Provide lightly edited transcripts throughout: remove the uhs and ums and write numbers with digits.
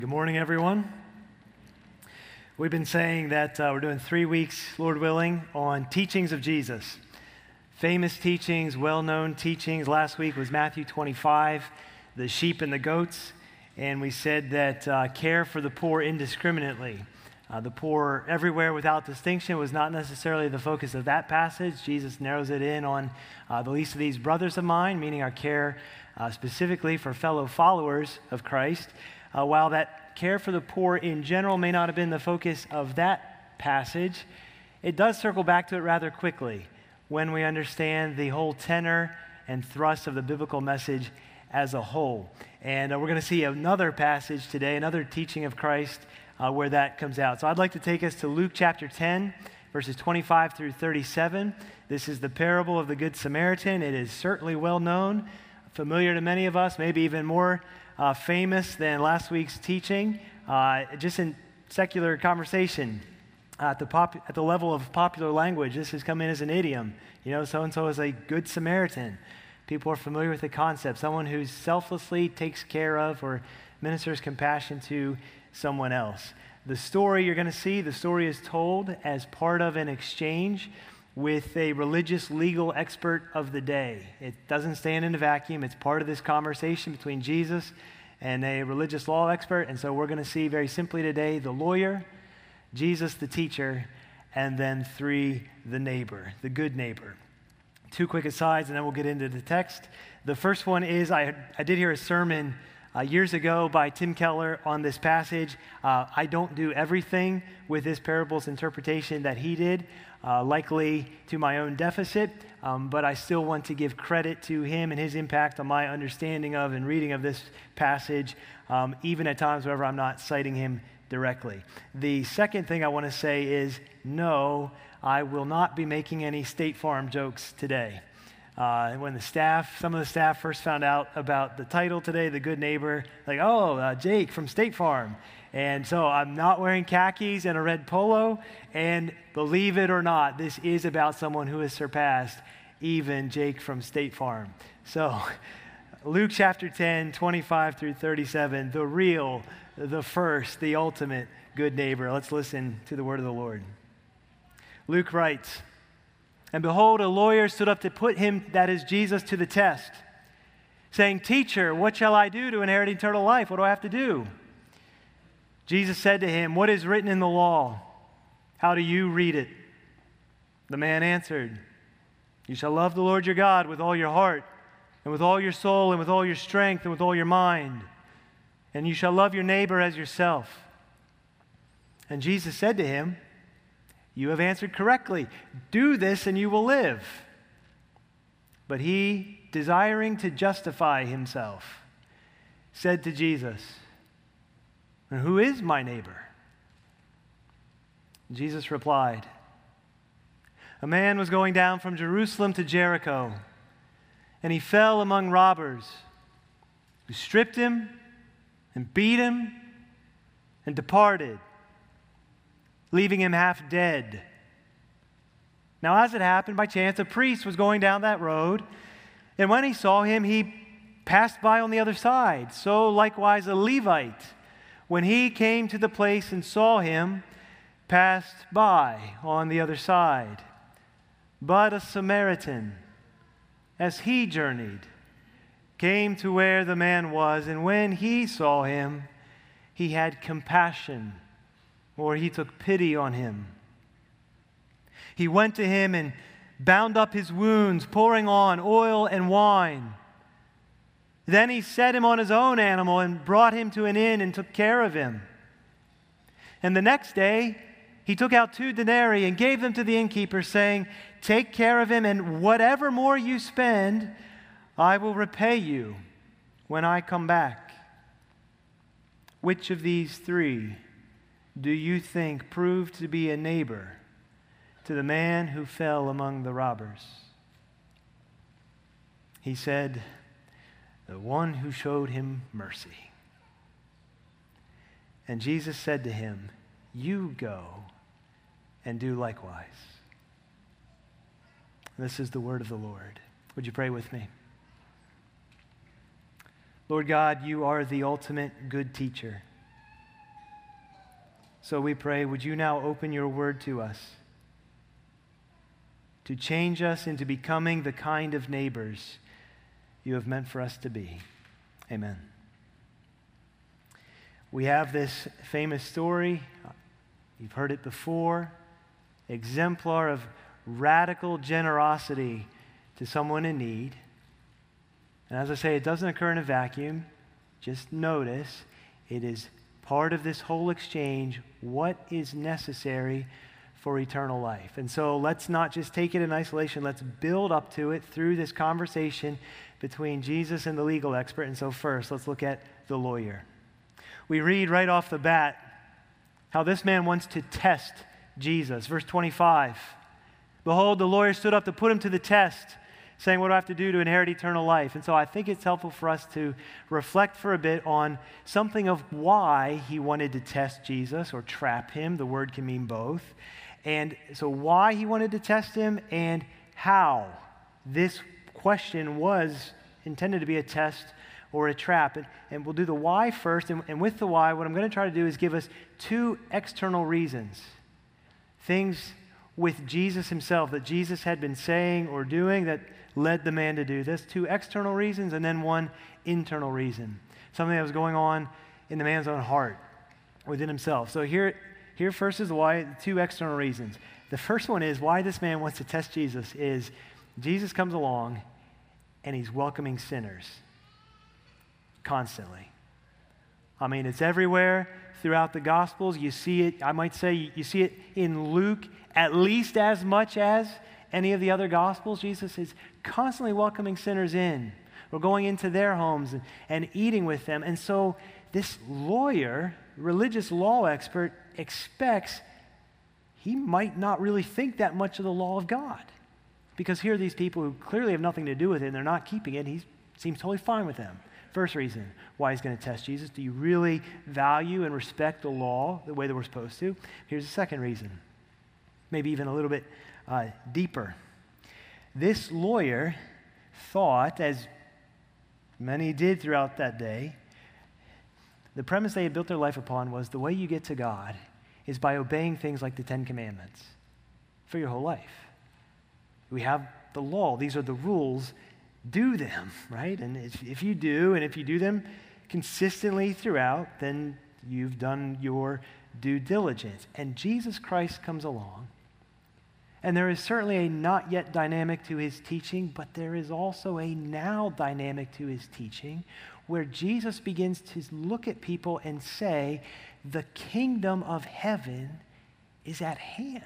Good morning, everyone. We've been saying that we're doing 3 weeks, Lord willing, on teachings of Jesus. Famous teachings, well-known teachings. Last week was Matthew 25, the sheep and the goats. And we said that care for the poor indiscriminately. The poor everywhere without distinction was not necessarily the focus of that passage. Jesus narrows it in on the least of these brothers of mine, meaning our care specifically for fellow followers of Christ. While that care for the poor in general may not have been the focus of that passage, it does circle back to it rather quickly when we understand the whole tenor and thrust of the biblical message as a whole. And we're going to see another passage today, another teaching of Christ where that comes out. So I'd like to take us to Luke chapter 10, verses 25 through 37. This is the parable of the Good Samaritan. It is certainly well known, familiar to many of us, maybe even more famous than last week's teaching. Just in secular conversation, at the level of popular language, this has come in as an idiom. You know, so-and-so is a good Samaritan. People are familiar with the concept, someone who selflessly takes care of or ministers compassion to someone else. The story you're going to see, the story is told as part of an exchange with a religious legal expert of the day. It doesn't stand in a vacuum. It's part of this conversation between Jesus and a religious law expert. And so we're going to see very simply today the lawyer, Jesus the teacher, and then 3, the neighbor, the good neighbor. 2 quick asides, and then we'll get into the text. The first one is I did hear a sermon years ago by Tim Keller on this passage. I don't do everything with this parable's interpretation that he did, likely to my own deficit, but I still want to give credit to him and his impact on my understanding of and reading of this passage, even at times whenever I'm not citing him directly. The second thing I want to say is, no, I will not be making any State Farm jokes today. When some of the staff first found out about the title today, The Good Neighbor, Jake from State Farm. And so I'm not wearing khakis and a red polo, and believe it or not, this is about someone who has surpassed even Jake from State Farm. So Luke chapter 10, 25 through 37, the real, the first, the ultimate good neighbor. Let's listen to the word of the Lord. Luke writes, "And behold, a lawyer stood up to put him, that is Jesus, to the test, saying, 'Teacher, what shall I do to inherit eternal life? What do I have to do?' Jesus said to him, 'What is written in the law? How do you read it?' The man answered, 'You shall love the Lord your God with all your heart, and with all your soul, and with all your strength, and with all your mind. And you shall love your neighbor as yourself.' And Jesus said to him, 'You have answered correctly. Do this and you will live.' But he, desiring to justify himself, said to Jesus, 'And who is my neighbor?' Jesus replied, 'A man was going down from Jerusalem to Jericho, and he fell among robbers, who stripped him and beat him and departed, leaving him half dead. Now, as it happened by chance, a priest was going down that road, and when he saw him, he passed by on the other side. So likewise a Levite, when he came to the place and saw him, passed by on the other side. But a Samaritan, as he journeyed, came to where the man was, and when he saw him, he had compassion, or he took pity on him. He went to him and bound up his wounds, pouring on oil and wine. Then he set him on his own animal and brought him to an inn and took care of him. And the next day he took out 2 denarii and gave them to the innkeeper, saying, 'Take care of him, and whatever more you spend, I will repay you when I come back.' Which of these 3 do you think proved to be a neighbor to the man who fell among the robbers?" He said, "The one who showed him mercy." And Jesus said to him, "You go and do likewise." This is the word of the Lord. Would you pray with me? Lord God, you are the ultimate good teacher. So we pray, would you now open your word to us, to change us into becoming the kind of neighbors you have meant for us to be. Amen. We have this famous story. You've heard it before. Exemplar of radical generosity to someone in need. And as I say, it doesn't occur in a vacuum. Just notice it is part of this whole exchange, what is necessary for eternal life. And so let's not just take it in isolation. Let's build up to it through this conversation between Jesus and the legal expert. And so first, let's look at the lawyer. We read right off the bat how this man wants to test Jesus. Verse 25, behold, the lawyer stood up to put him to the test, saying, what do I have to do to inherit eternal life? And so I think it's helpful for us to reflect for a bit on something of why he wanted to test Jesus or trap him. The word can mean both. And so why he wanted to test him and how this question was intended to be a test or a trap. And we'll do the why first. And with the why, what I'm going to try to do is give us two external reasons. Things with Jesus himself that Jesus had been saying or doing that led the man to do this. Two external reasons and then one internal reason. Something that was going on in the man's own heart within himself. So here first is the why, two external reasons. The first one is why this man wants to test Jesus is Jesus comes along and he's welcoming sinners constantly. I mean, it's everywhere throughout the Gospels. You see it, I might say, you see it in Luke at least as much as any of the other Gospels. Jesus is constantly welcoming sinners in. We're going into their homes and eating with them. And so this lawyer, religious law expert, expects he might not really think that much of the law of God. Because here are these people who clearly have nothing to do with it and they're not keeping it. He seems totally fine with them. First reason why he's going to test Jesus. Do you really value and respect the law the way that we're supposed to? Here's the second reason. Maybe even a little bit deeper. This lawyer thought, as many did throughout that day, the premise they had built their life upon was the way you get to God is by obeying things like the Ten Commandments for your whole life. We have the law. These are the rules. Do them, right? And if you do, and if you do them consistently throughout, then you've done your due diligence. And Jesus Christ comes along, and there is certainly a not yet dynamic to his teaching, but there is also a now dynamic to his teaching, where Jesus begins to look at people and say, the kingdom of heaven is at hand.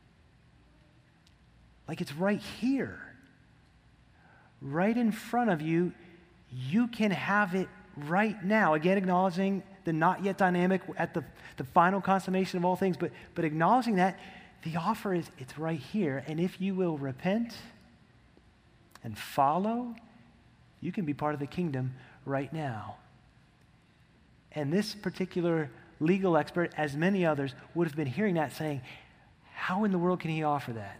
Like it's right here. Right in front of you, you can have it right now. Again, acknowledging the not yet dynamic at the final consummation of all things, but acknowledging that the offer is, it's right here. And if you will repent and follow, you can be part of the kingdom right now. And this particular legal expert, as many others, would have been hearing that saying, how in the world can he offer that?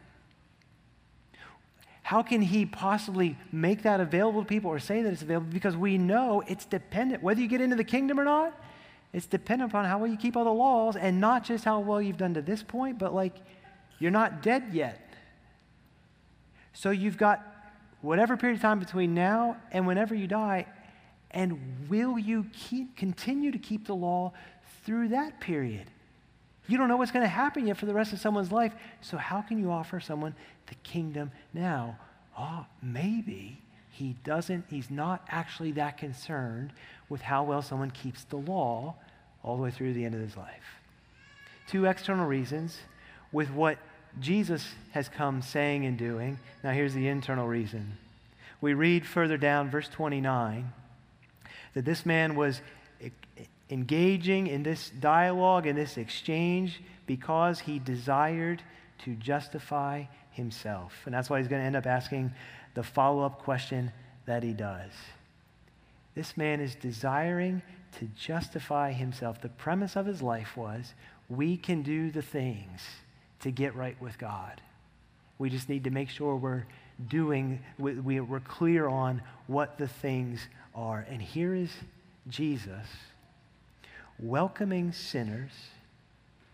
How can he possibly make that available to people or say that it's available? Because we know it's dependent, whether you get into the kingdom or not, it's dependent upon how well you keep all the laws and not just how well you've done to this point, but like you're not dead yet. So you've got whatever period of time between now and whenever you die, and will you continue to keep the law through that period? You don't know what's going to happen yet for the rest of someone's life. So how can you offer someone the kingdom now? Oh, maybe he's not actually that concerned with how well someone keeps the law all the way through the end of his life. Two external reasons with what Jesus has come saying and doing. Now here's the internal reason. We read further down, verse 29, that this man was engaging in this dialogue, in this exchange, because he desired to justify himself. And that's why he's going to end up asking the follow-up question that he does. This man is desiring to justify himself. The premise of his life was, we can do the things to get right with God. We just need to make sure we're clear on what the things are. And here is Jesus welcoming sinners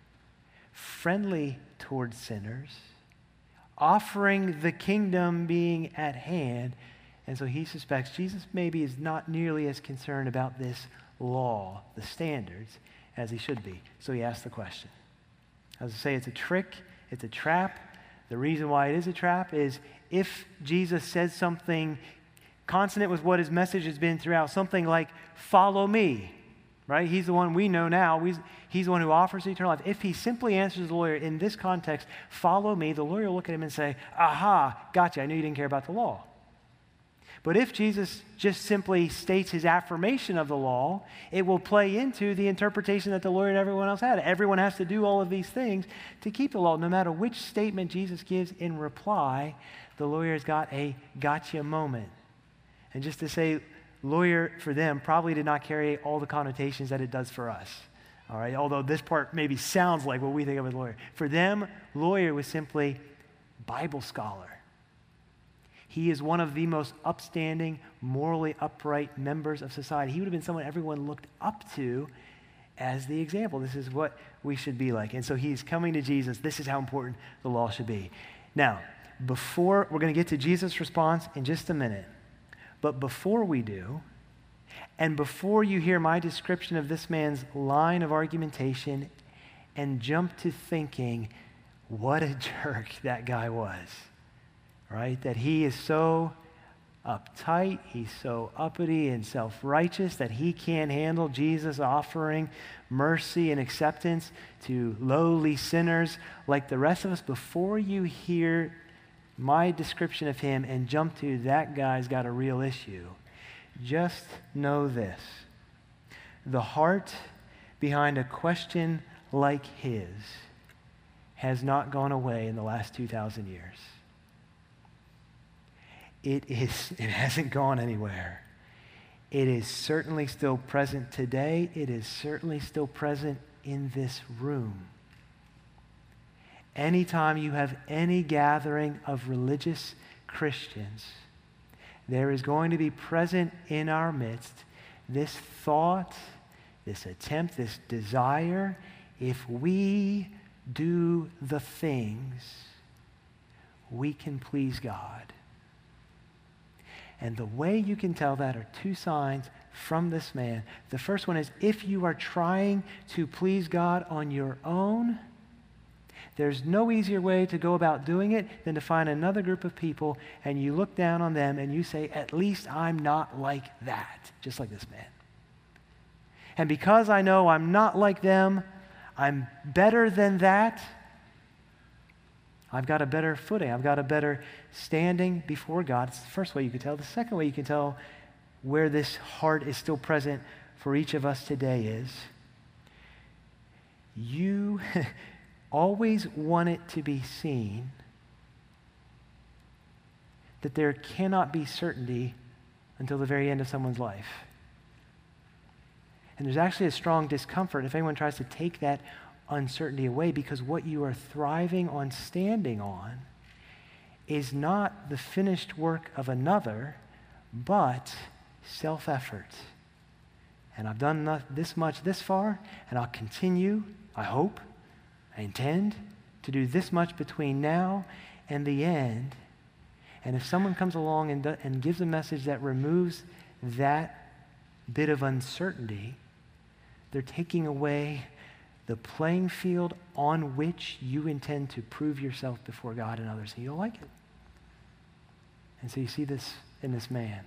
friendly towards sinners, offering the kingdom being at hand. And so he suspects Jesus maybe is not nearly as concerned about this law, the standards, as he should be. So he asks the question. As I say, it's a trick, it's a trap. The reason why it is a trap is if Jesus says something consonant with what his message has been throughout, something like, follow me, right? He's the one we know now. He's the one who offers eternal life. If he simply answers the lawyer in this context, follow me, the lawyer will look at him and say, aha, gotcha, I knew you didn't care about the law. But if Jesus just simply states his affirmation of the law, it will play into the interpretation that the lawyer and everyone else had. Everyone has to do all of these things to keep the law. No matter which statement Jesus gives in reply, the lawyer's got a gotcha moment. And just to say, lawyer for them probably did not carry all the connotations that it does for us. All right, although this part maybe sounds like what we think of as lawyer. For them, lawyer was simply Bible scholar. He is one of the most upstanding, morally upright members of society. He would have been someone everyone looked up to as the example. This is what we should be like. And so he's coming to Jesus. This is how important the law should be. Now, we're going to get to Jesus' response in just a minute. But before we do, and before you hear my description of this man's line of argumentation and jump to thinking, what a jerk that guy was. Right? That he is so uptight, he's so uppity and self-righteous that he can't handle Jesus offering mercy and acceptance to lowly sinners like the rest of us. Before you hear my description of him and jump to that guy's got a real issue, just know this. The heart behind a question like his has not gone away in the last 2,000 years. It hasn't gone anywhere. It is certainly still present today. It is certainly still present in this room. Anytime you have any gathering of religious Christians, there is going to be present in our midst this thought, this attempt, this desire, if we do the things, we can please God. And the way you can tell that are two signs from this man. The first one is if you are trying to please God on your own, there's no easier way to go about doing it than to find another group of people and you look down on them and you say, at least I'm not like that, just like this man. And because I know I'm not like them, I'm better than that, I've got a better footing. I've got a better standing before God. It's the first way you can tell. The second way you can tell where this heart is still present for each of us today is you always want it to be seen that there cannot be certainty until the very end of someone's life. And there's actually a strong discomfort if anyone tries to take that uncertainty away, because what you are thriving on standing on is not the finished work of another, but self-effort. And I've done this much this far, and I'll continue, I hope, I intend to do this much between now and the end. And if someone comes along and gives a message that removes that bit of uncertainty, they're taking away the playing field on which you intend to prove yourself before God and others, and you don't like it. And so you see this in this man.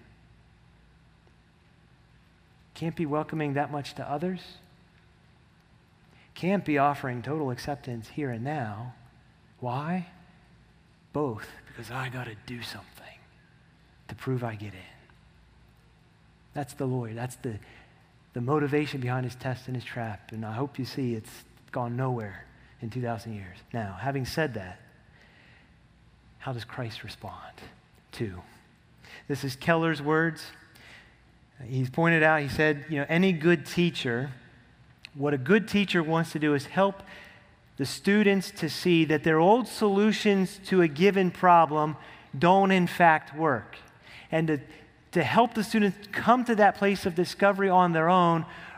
Can't be welcoming that much to others. Can't be offering total acceptance here and now. Why? Both. Because I got to do something to prove I get in. That's the lawyer. That's the motivation behind his test and his trap. And I hope you see it's gone nowhere in 2,000 years. Now, having said that, how does Christ respond? 2. This is Keller's words. He's pointed out, he said, any good teacher, what a good teacher wants to do is help the students to see that their old solutions to a given problem don't in fact work. And to help the students come to that place of discovery on their own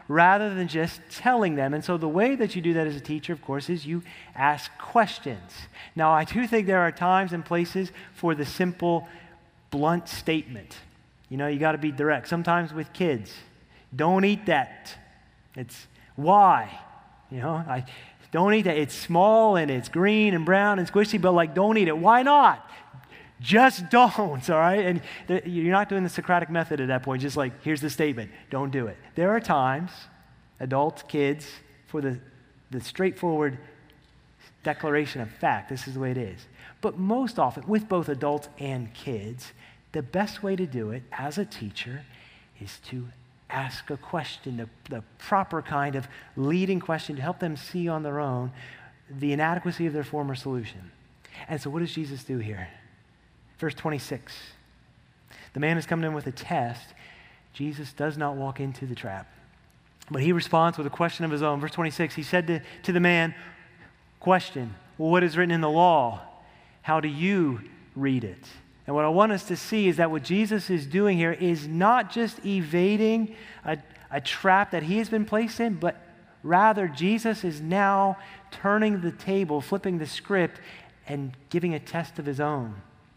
rather than just telling them. And so the way that you do that as a teacher, of course, is you ask questions. Now, I do think there are times and places for the simple, blunt statement. You got to be direct. Sometimes with kids, don't eat that. It's why? I don't eat that. It's small and it's green and brown and squishy, but don't eat it. Why not? Just don't, all right? And you're not doing the Socratic method at that point, just here's the statement, don't do it. There are times, adults, kids, for the straightforward declaration of fact, this is the way it is. But most often, with both adults and kids, the best way to do it as a teacher is to ask a question, the proper kind of leading question to help them see on their own the inadequacy of their former solution. And so what does Jesus do here? Verse 26, the man is coming in with a test. Jesus does not walk into the trap, but he responds with a question of his own. Verse 26, he said to the man, question, well, what is written in the law? How do you read it? And what I want us to see is that what Jesus is doing here is not just evading a trap that he has been placed in, but rather Jesus is now turning the table, flipping the script, and giving a test of his own.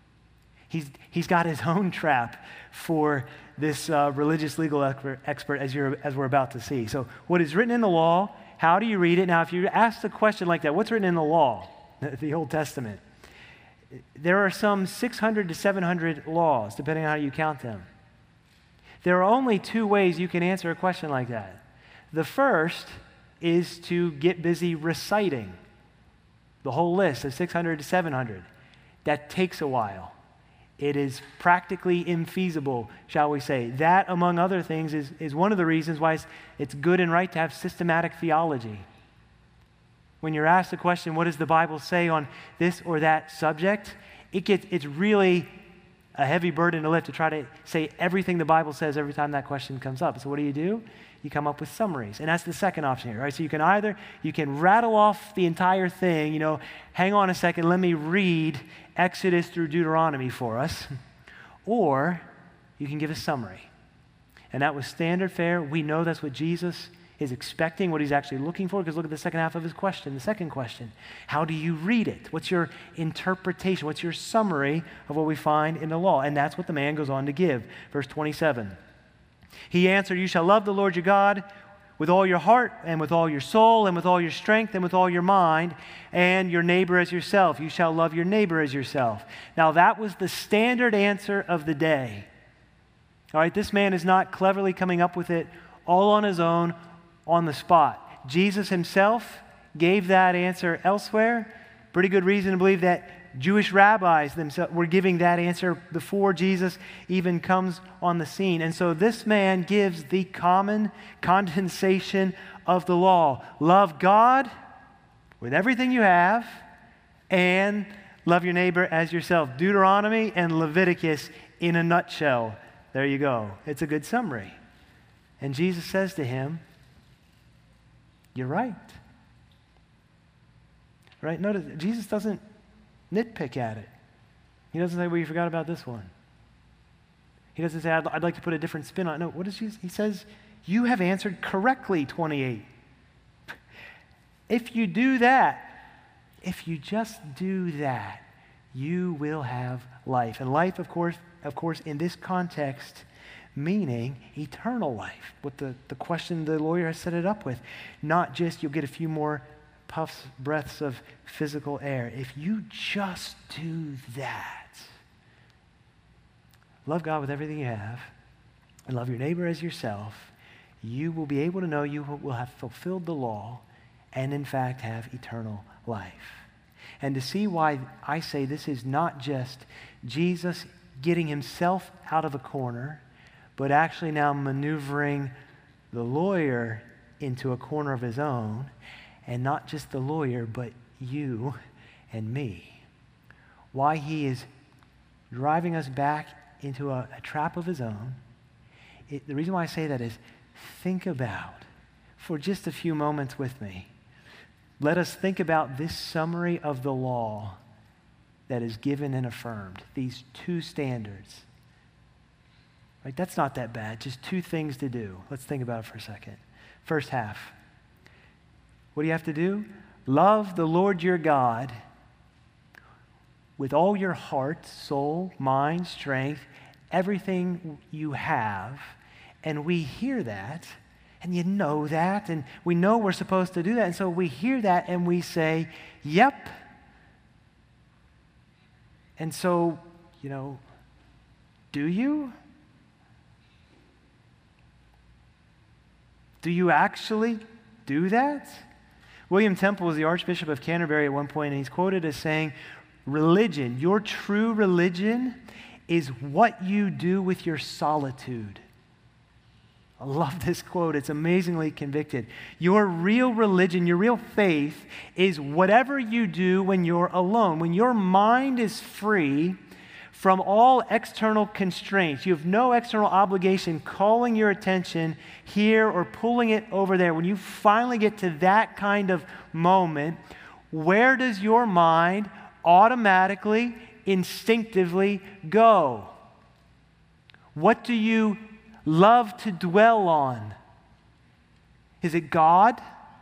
He's got his own trap for this religious legal expert, as we're about to see. So what is written in the law, how do you read it? Now, if you ask a question like that, what's written in the law, the Old Testament? There are some 600 to 700 laws, depending on how you count them. There are only two ways you can answer a question like that. The first is to get busy reciting the whole list of 600 to 700. That takes a while. It is practically infeasible, shall we say. That, among other things, is one of the reasons why it's good and right to have systematic theology. When you're asked the question, what does the Bible say on this or that subject, it's really a heavy burden to lift to try to say everything the Bible says every time that question comes up. So what do? You come up with summaries. And that's the second option here, right? So you can rattle off the entire thing, hang on a second, let me read Exodus through Deuteronomy for us. Or you can give a summary. And that was standard fare. We know that's what Jesus is expecting, what he's actually looking for, because look at the second half of his question. The second question, how do you read it? What's your interpretation? What's your summary of what we find in the law? And that's what the man goes on to give. Verse 27. He answered, you shall love the Lord your God with all your heart and with all your soul and with all your strength and with all your mind, and your neighbor as yourself. You shall love your neighbor as yourself. Now that was the standard answer of the day. All right, this man is not cleverly coming up with it all on his own, on the spot. Jesus himself gave that answer elsewhere. Pretty good reason to believe that Jewish rabbis themselves were giving that answer before Jesus even comes on the scene. And so this man gives the common condensation of the law. Love God with everything you have and love your neighbor as yourself. Deuteronomy and Leviticus in a nutshell. There you go. It's a good summary. And Jesus says to him, you're right. Right? Notice, Jesus doesn't nitpick at it. He doesn't say, well, you forgot about this one. He doesn't say, I'd like to put a different spin on it. No, what does Jesus? He says, you have answered correctly, 28. If you do that, if you just do that, you will have life. And life, of course, in this context, meaning eternal life. What the question the lawyer has set it up with. Not just you'll get a few more puffs, breaths of physical air. If you just do that, love God with everything you have, and love your neighbor as yourself, you will be able to know you will have fulfilled the law and in fact have eternal life. And to see why I say this is not just Jesus getting himself out of a corner, but actually now maneuvering the lawyer into a corner of his own, and not just the lawyer, but you and me. Why he is driving us back into a trap of his own. The reason why I say that is, think about, for just a few moments with me, let us think about this summary of the law that is given and affirmed, these two standards. Right? That's not that bad, just two things to do. Let's think about it for a second. First half. What do you have to do? Love the Lord your God with all your heart, soul, mind, strength, everything you have. And we hear that, and you know that, and we know we're supposed to do that. And so we hear that, and we say, yep. And so, do you? Do you actually do that? William Temple was the Archbishop of Canterbury at one point, and he's quoted as saying, religion, your true religion, is what you do with your solitude. I love this quote. It's amazingly convicted. Your real religion, your real faith, is whatever you do when you're alone. When your mind is free from all external constraints. You have no external obligation calling your attention here or pulling it over there. When you finally get to that kind of moment, where does your mind automatically, instinctively go? What do you love to dwell on? Is it God?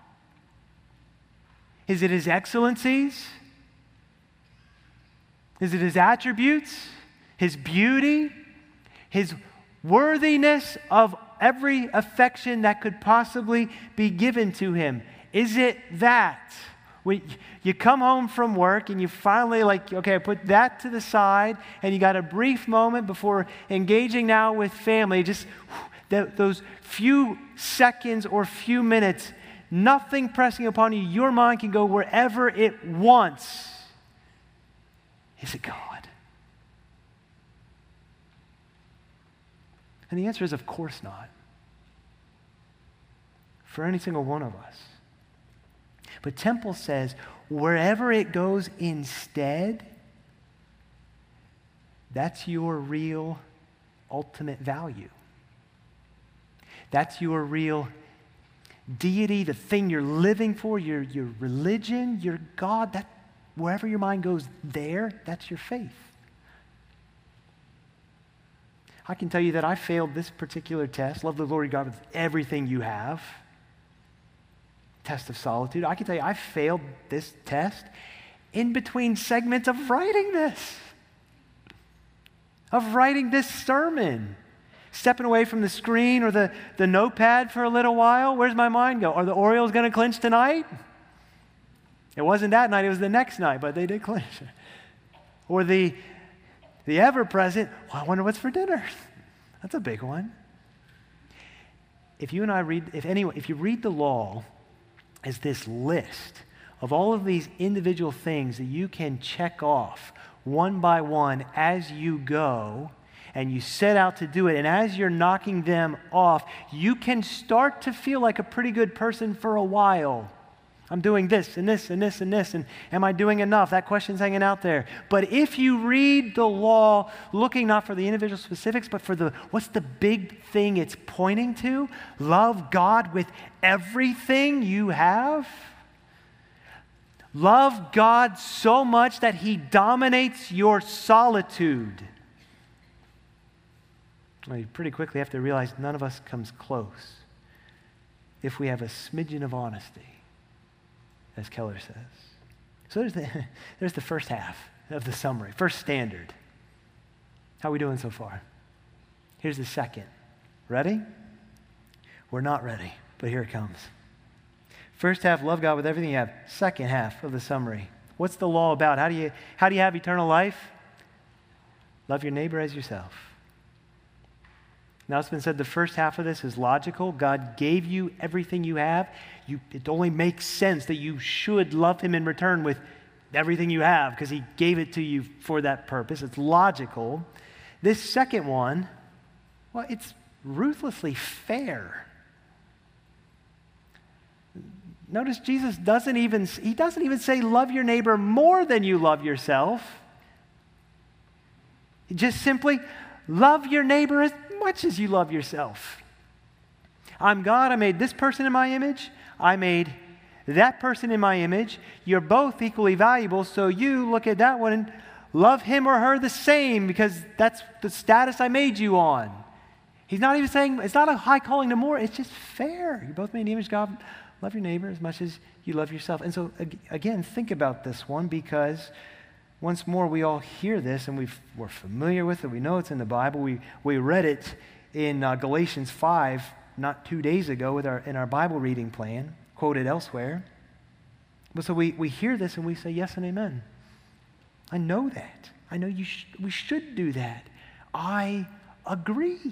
Is it His excellencies? Is it His attributes, His beauty, His worthiness of every affection that could possibly be given to Him? Is it that? When you come home from work and you finally okay, I put that to the side, and you got a brief moment before engaging now with family, just those few seconds or few minutes, nothing pressing upon you, your mind can go wherever it wants. Is it God? And the answer is, of course not. For any single one of us. But Temple says, wherever it goes instead, that's your real ultimate value. That's your real deity, the thing you're living for, your religion, your God. That wherever your mind goes there, that's your faith. I can tell you that I failed this particular test. Love the Lord your God with everything you have. Test of solitude. I can tell you I failed this test in between segments of writing this sermon. Stepping away from the screen or the notepad for a little while. Where's my mind go? Are the Orioles going to clinch tonight? It wasn't that night, it was the next night, but they did clinch. Or the ever-present, well, I wonder what's for dinner. That's a big one. If you and I if you read the law as this list of all of these individual things that you can check off one by one as you go, and you set out to do it, and as you're knocking them off, you can start to feel like a pretty good person for a while. I'm doing this and this and this and this, and am I doing enough? That question's hanging out there. But if you read the law, looking not for the individual specifics, but for what's the big thing it's pointing to? Love God with everything you have. Love God so much that He dominates your solitude. Well, you pretty quickly have to realize none of us comes close if we have a smidgen of honesty, as Keller says. So there's the first half of the summary, first standard. How are we doing so far? Here's the second. Ready? We're not ready, but here it comes. First half, love God with everything you have. Second half of the summary. What's the law about? How do you have eternal life? Love your neighbor as yourself. Now, it's been said the first half of this is logical. God gave you everything you have. It only makes sense that you should love Him in return with everything you have because He gave it to you for that purpose. It's logical. This second one, well, it's ruthlessly fair. Notice Jesus doesn't even say love your neighbor more than you love yourself. Just simply love your neighbor as much as you love yourself. I'm God. I made this person in my image. I made that person in my image. You're both equally valuable, so you look at that one and love him or her the same because that's the status I made you on. He's not even saying, it's not a high calling to more, it's just fair. You both made in the image of God. Love your neighbor as much as you love yourself. And so, again, think about this one, because once more we all hear this and we're familiar with it. We know it's in the Bible. We read it in Galatians 5 not 2 days ago in our Bible reading plan, quoted elsewhere. But so we hear this and we say yes and amen. I know that. I know we should do that. I agree.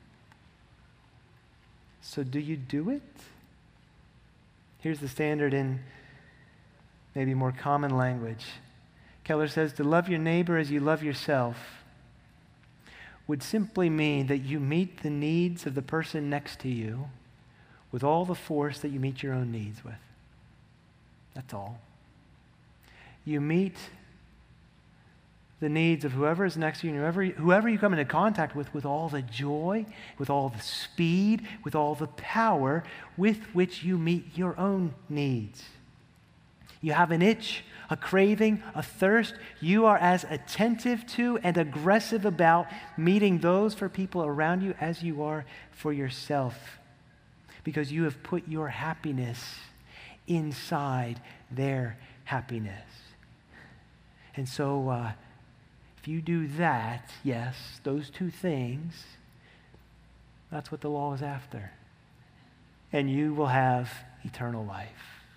So do you do it? Here's the standard in maybe more common language. Keller says, to love your neighbor as you love yourself would simply mean that you meet the needs of the person next to you with all the force that you meet your own needs with. That's all. You meet the needs of whoever is next to you and whoever you come into contact with all the joy, with all the speed, with all the power with which you meet your own needs. You have an itch, a craving, a thirst. You are as attentive to and aggressive about meeting those for people around you as you are for yourself, because you have put your happiness inside their happiness. And so, if you do that, yes, those two things, that's what the law is after. And you will have eternal life.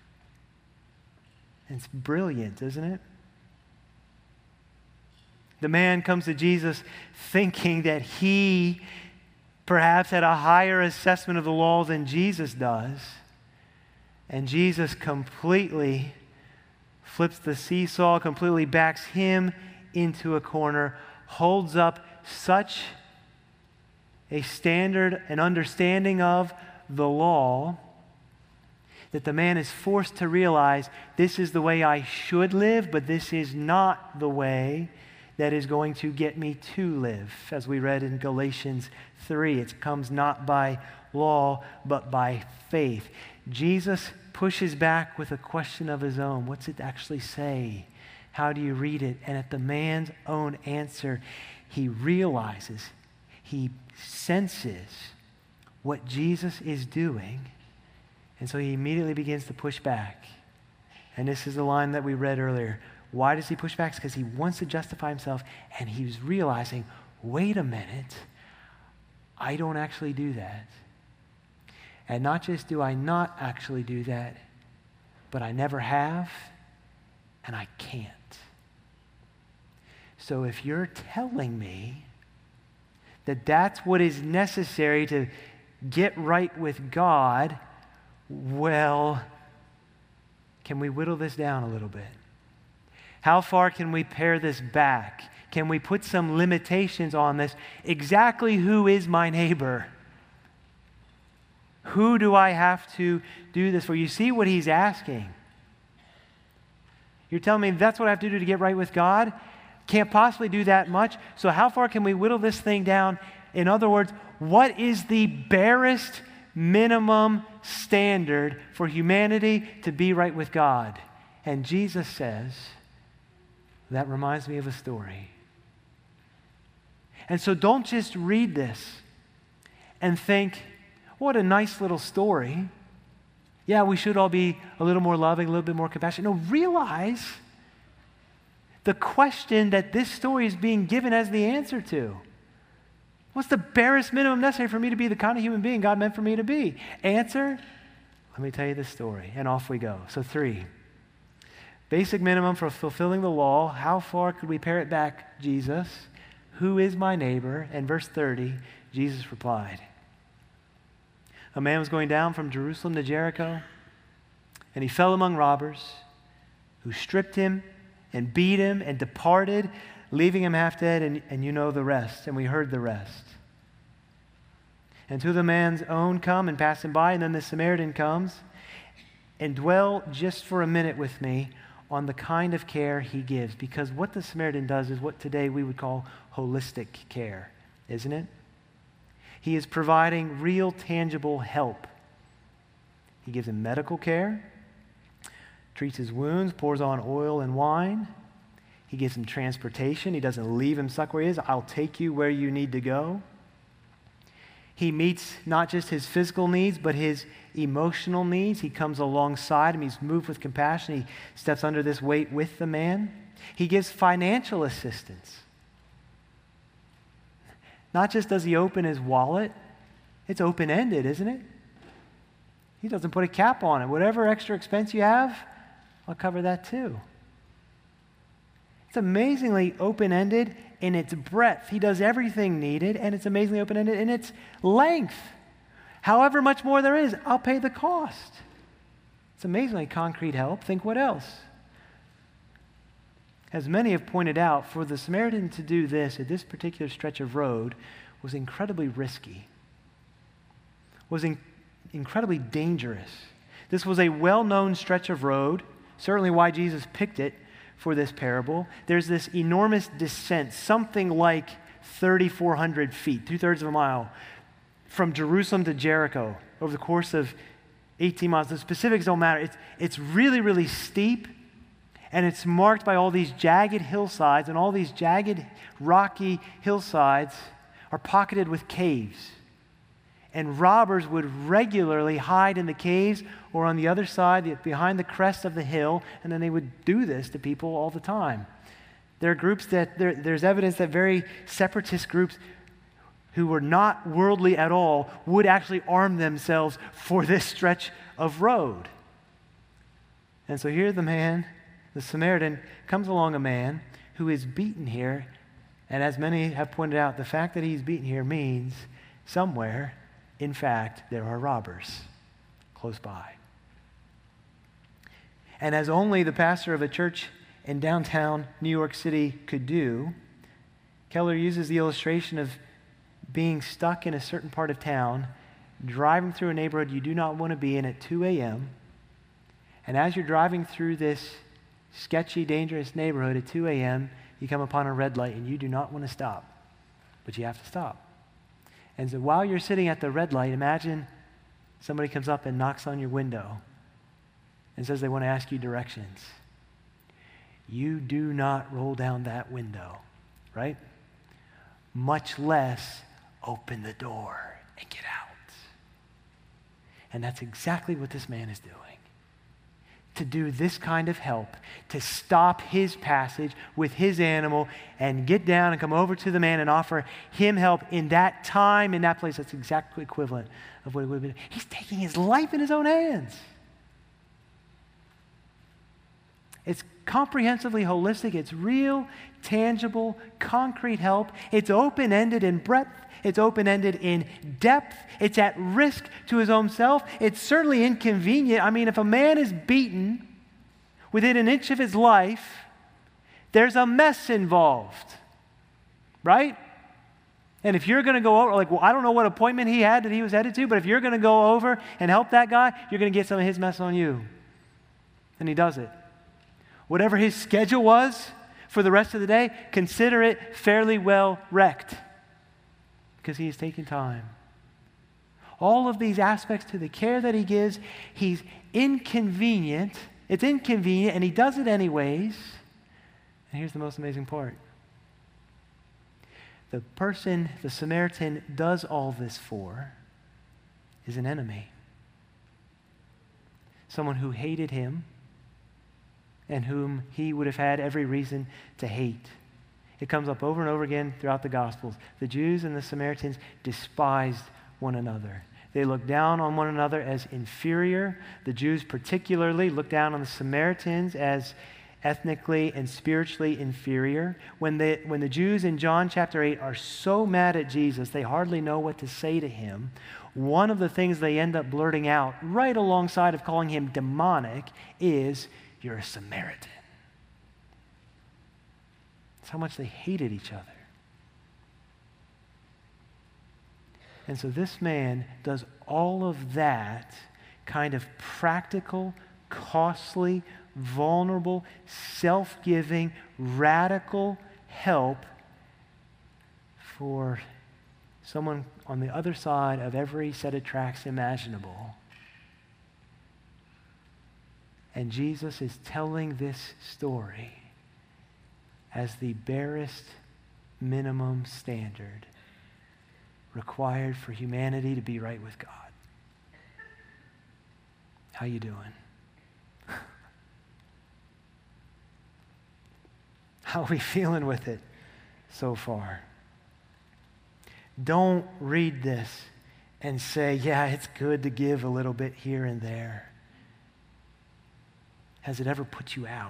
And it's brilliant, isn't it? The man comes to Jesus thinking that he perhaps had a higher assessment of the law than Jesus does. And Jesus completely flips the seesaw, completely backs him into a corner, holds up such a standard and understanding of the law that the man is forced to realize, this is the way I should live, but this is not the way that is going to get me to live. As we read in Galatians 3, it comes not by law, but by faith. Jesus pushes back with a question of his own. What's it actually say? How do you read it? And at the man's own answer, he realizes, he senses what Jesus is doing. And so he immediately begins to push back. And this is the line that we read earlier. Why does he push back? It's because he wants to justify himself, and he's realizing, wait a minute, I don't actually do that. And not just do I not actually do that, but I never have, and I can't. So if you're telling me that that's what is necessary to get right with God, well, can we whittle this down a little bit? How far can we pare this back? Can we put some limitations on this? Exactly who is my neighbor? Who do I have to do this for? You see what he's asking. You're telling me that's what I have to do to get right with God? Can't possibly do that much. So how far can we whittle this thing down? In other words, what is the barest minimum standard for humanity to be right with God? And Jesus says, that reminds me of a story. And so don't just read this and think, what a nice little story. Yeah, we should all be a little more loving, a little bit more compassionate. No, realize the question that this story is being given as the answer to. What's the barest minimum necessary for me to be the kind of human being God meant for me to be? Answer, let me tell you this story, and off we go. So 3, basic minimum for fulfilling the law. How far could we pare it back, Jesus? Who is my neighbor? And verse 30, Jesus replied, a man was going down from Jerusalem to Jericho, and he fell among robbers who stripped him and beat him and departed, leaving him half dead, and you know the rest, and we heard the rest. And two of the man's own come and pass him by, and then the Samaritan comes, and dwell just for a minute with me on the kind of care he gives, because what the Samaritan does is what today we would call holistic care, isn't it? He is providing real, tangible help. He gives him medical care, treats his wounds, pours on oil and wine. He gives him transportation. He doesn't leave him stuck where he is. I'll take you where you need to go. He meets not just his physical needs, but his emotional needs. He comes alongside him. He's moved with compassion. He steps under this weight with the man. He gives financial assistance. Not just does he open his wallet, it's open-ended, isn't it? He doesn't put a cap on it. Whatever extra expense you have, I'll cover that too. It's amazingly open-ended in its breadth. He does everything needed, and it's amazingly open-ended in its length. However much more there is, I'll pay the cost. It's amazingly concrete help. Think what else? As many have pointed out, for the Samaritan to do this at this particular stretch of road was incredibly risky, was incredibly dangerous. This was a well-known stretch of road, certainly why Jesus picked it for this parable. There's this enormous descent, something like 3,400 feet, 2/3 of a mile, from Jerusalem to Jericho over the course of 18 miles. The specifics don't matter. It's really, really steep, and it's marked by all these jagged hillsides, and all these jagged, rocky hillsides are pocketed with caves. And robbers would regularly hide in the caves or on the other side, behind the crest of the hill, and then they would do this to people all the time. There are groups there's evidence that very separatist groups who were not worldly at all would actually arm themselves for this stretch of road. And so here the Samaritan, comes along a man who is beaten here, and as many have pointed out, the fact that he's beaten here means somewhere, in fact, there are robbers close by. And as only the pastor of a church in downtown New York City could do, Keller uses the illustration of being stuck in a certain part of town, driving through a neighborhood you do not want to be in at 2 a.m., and as you're driving through this sketchy, dangerous neighborhood at 2 a.m., you come upon a red light and you do not want to stop, but you have to stop. And so while you're sitting at the red light, imagine somebody comes up and knocks on your window and says they want to ask you directions. You do not roll down that window, right? Much less open the door and get out. And that's exactly what this man is doing. To do this kind of help, to stop his passage with his animal and get down and come over to the man and offer him help in that time, in that place. That's exactly equivalent of what it would have been. He's taking his life in his own hands. It's comprehensively holistic. It's real, tangible, concrete help. It's open-ended in breadth. It's open-ended in depth. It's at risk to his own self. It's certainly inconvenient. I mean, if a man is beaten within an inch of his life, there's a mess involved, right? And if you're going to go over, I don't know what appointment he had that he was headed to, but if you're going to go over and help that guy, you're going to get some of his mess on you. And he does it. Whatever his schedule was for the rest of the day, consider it fairly well wrecked, because he is taking time. All of these aspects to the care that he gives, he's inconvenient. It's inconvenient, and he does it anyways. And here's the most amazing part. The person the Samaritan does all this for is an enemy. Someone who hated him and whom he would have had every reason to hate. It comes up over and over again throughout the Gospels. The Jews and the Samaritans despised one another. They looked down on one another as inferior. The Jews particularly looked down on the Samaritans as ethnically and spiritually inferior. When the Jews in John chapter 8 are so mad at Jesus, they hardly know what to say to him. One of the things they end up blurting out, right alongside of calling him demonic, is, "You're a Samaritan." That's how much they hated each other. And so this man does all of that kind of practical, costly, vulnerable, self-giving, radical help for someone on the other side of every set of tracks imaginable. And Jesus is telling this story as the barest minimum standard, required for humanity to be right with God. How you doing? How are we feeling with it so far? Don't read this and say, yeah, it's good to give a little bit here and there. Has it ever put you out?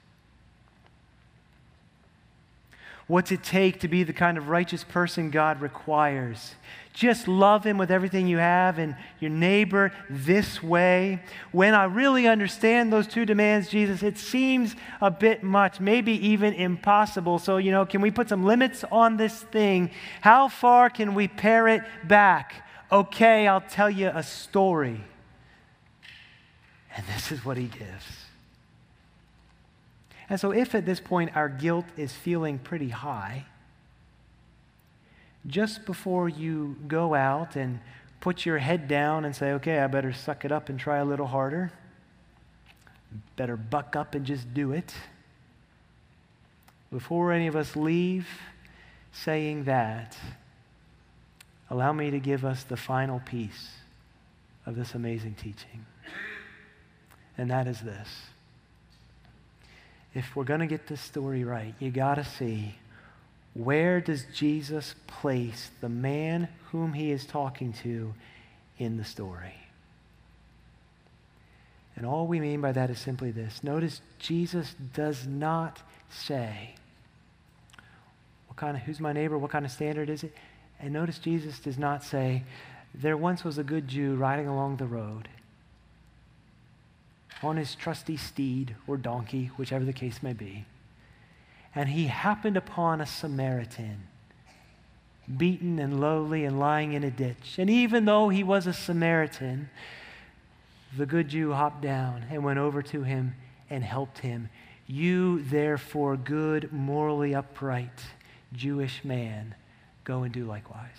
What's it take to be the kind of righteous person God requires? Just love him with everything you have and your neighbor this way. When I really understand those two demands, Jesus, it seems a bit much, maybe even impossible. So, can we put some limits on this thing? How far can we pare it back? Okay, I'll tell you a story. And this is what he gives. And so if at this point our guilt is feeling pretty high, just before you go out and put your head down and say, okay, I better suck it up and try a little harder, better buck up and just do it, before any of us leave saying that, allow me to give us the final piece of this amazing teaching. And that is this. If we're going to get this story right, you got to see, where does Jesus place the man whom he is talking to in the story? And all we mean by that is simply this. Notice Jesus does not say, who's my neighbor? What kind of standard is it? And notice Jesus does not say, there once was a good Jew riding along the road on his trusty steed or donkey, whichever the case may be. And he happened upon a Samaritan, beaten and lowly and lying in a ditch. And even though he was a Samaritan, the good Jew hopped down and went over to him and helped him. You, therefore, good, morally upright Jewish man, go and do likewise.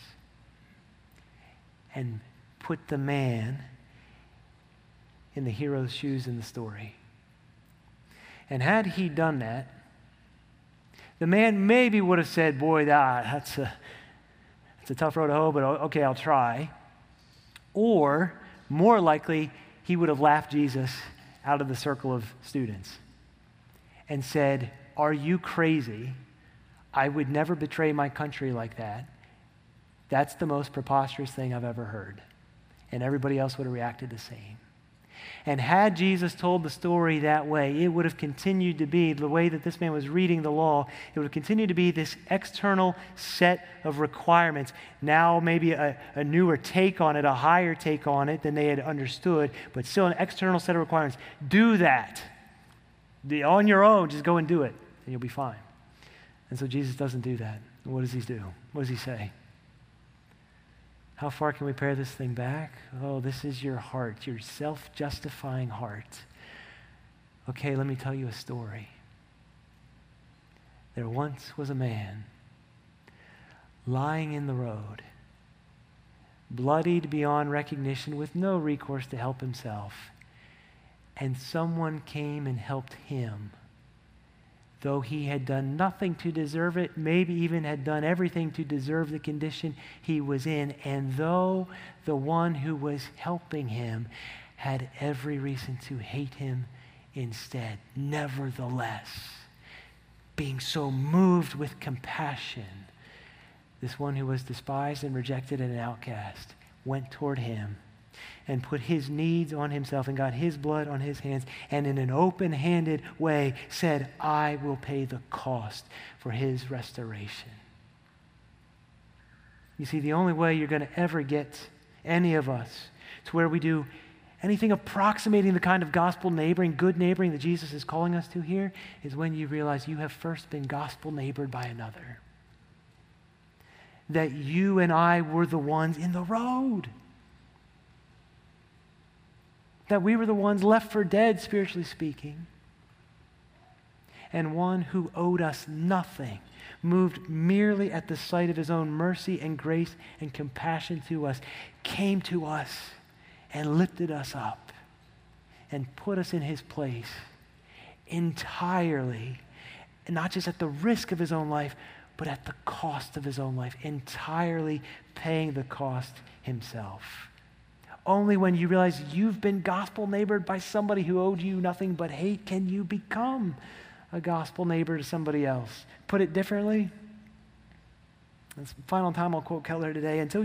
And put the man in the hero's shoes in the story. And had he done that, the man maybe would have said, boy, that's a tough road to hoe, but okay, I'll try. Or, more likely, he would have laughed Jesus out of the circle of students and said, are you crazy? I would never betray my country like that. That's the most preposterous thing I've ever heard. And everybody else would have reacted the same. And had Jesus told the story that way, it would have continued to be, the way that this man was reading the law, it would have continued to be this external set of requirements. Now maybe a newer take on it, a higher take on it than they had understood, but still an external set of requirements. Do that. On your own, just go and do it, and you'll be fine. And so Jesus doesn't do that. What does he do? What does he say? How far can we pare this thing back? Oh, this is your heart, your self-justifying heart. Okay, let me tell you a story. There once was a man lying in the road, bloodied beyond recognition with no recourse to help himself. And someone came and helped him. Though he had done nothing to deserve it, maybe even had done everything to deserve the condition he was in, and though the one who was helping him had every reason to hate him instead, nevertheless, being so moved with compassion, this one who was despised and rejected and an outcast went toward him and put his needs on himself and got his blood on his hands, and in an open-handed way said, I will pay the cost for his restoration. You see, the only way you're going to ever get any of us to where we do anything approximating the kind of gospel neighboring, good neighboring that Jesus is calling us to here is when you realize you have first been gospel neighbored by another. That you and I were the ones in the road. That we were the ones left for dead, spiritually speaking. And one who owed us nothing, moved merely at the sight of his own mercy and grace and compassion to us, came to us and lifted us up and put us in his place entirely, and not just at the risk of his own life, but at the cost of his own life, entirely paying the cost himself. Only when you realize you've been gospel neighbored by somebody who owed you nothing but hate can you become a gospel neighbor to somebody else. Put it differently, that's the final time I'll quote Keller today, until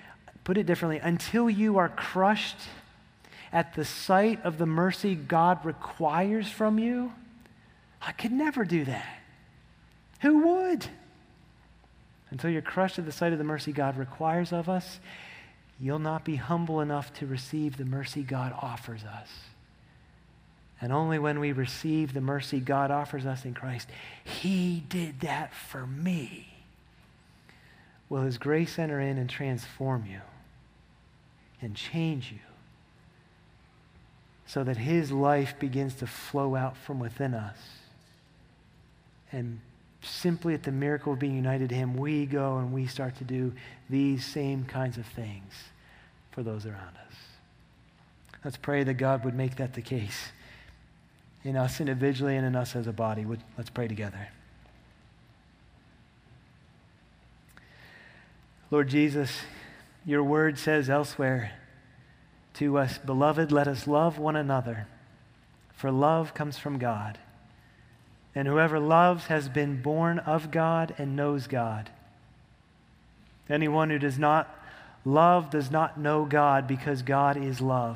you are crushed at the sight of the mercy God requires from you. I could never do that. Who would? Until you're crushed at the sight of the mercy God requires of us, you'll not be humble enough to receive the mercy God offers us. And only when we receive the mercy God offers us in Christ, he did that for me, will his grace enter in and transform you and change you so that his life begins to flow out from within us. And simply at the miracle of being united to him, we go and we start to do these same kinds of things for those around us. Let's pray that God would make that the case in us individually and in us as a body. Let's pray together. Lord Jesus, your word says elsewhere to us, beloved, let us love one another, for love comes from God. And whoever loves has been born of God and knows God. Anyone who does not love does not know God, because God is love.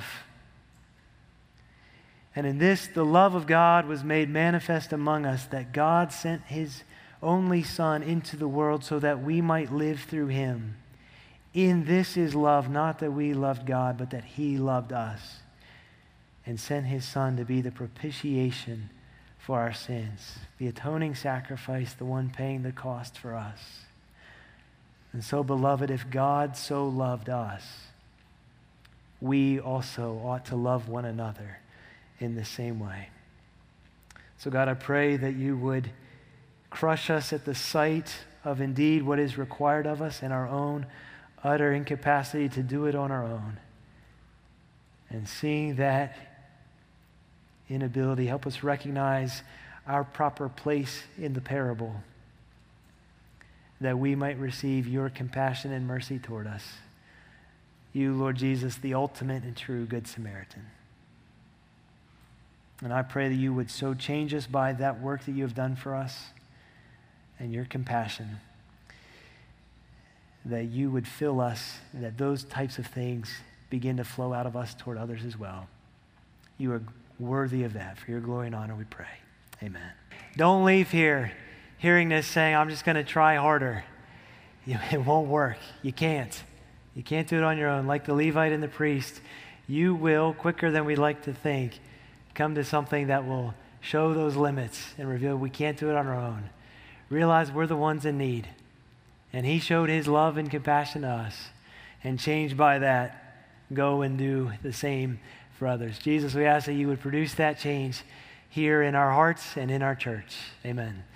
And in this, the love of God was made manifest among us, that God sent his only Son into the world so that we might live through him. In this is love, not that we loved God, but that he loved us and sent his Son to be the propitiation for our sins, the atoning sacrifice, the one paying the cost for us. And so, beloved, if God so loved us, we also ought to love one another in the same way. So, God, I pray that you would crush us at the sight of indeed what is required of us and our own utter incapacity to do it on our own. And seeing that inability, help us recognize our proper place in the parable, that we might receive your compassion and mercy toward us. You, Lord Jesus, the ultimate and true Good Samaritan. And I pray that you would so change us by that work that you have done for us and your compassion, that you would fill us, and that those types of things begin to flow out of us toward others as well. You are worthy of that. For your glory and honor we pray. Amen. Don't leave here hearing this saying, I'm just going to try harder. It won't work. You can't. You can't do it on your own. Like the Levite and the priest, you will, quicker than we like to think, come to something that will show those limits and reveal we can't do it on our own. Realize we're the ones in need. And he showed his love and compassion to us. And changed by that, go and do the same for others. Jesus, we ask that you would produce that change here in our hearts and in our church. Amen.